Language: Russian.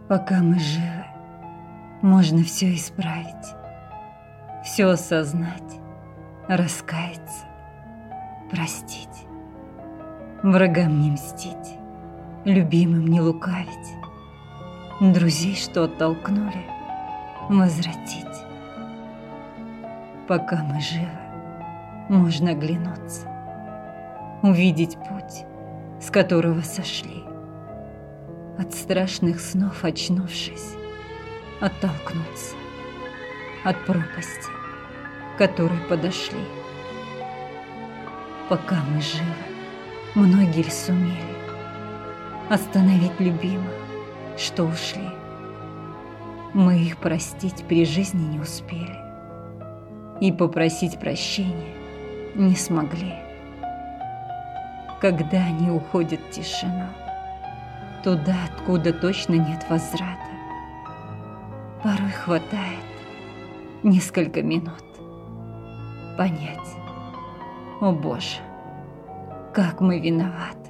Пока мы живы, можно все исправить, все осознать, раскаяться, простить, врагам не мстить, любимым не лукавить, друзей, что оттолкнули, возвратить. Пока мы живы, можно оглянуться, увидеть путь, с которого сошли, от страшных снов очнувшись, оттолкнуться от пропасти, к которой подошли. Пока мы живы, многие ли сумели остановить любимых, что ушли. Мы их простить при жизни не успели и попросить прощения не смогли. Когда они уходят в тишину, туда, откуда точно нет возврата, порой хватает несколько минут понять: о Боже, как мы виноваты.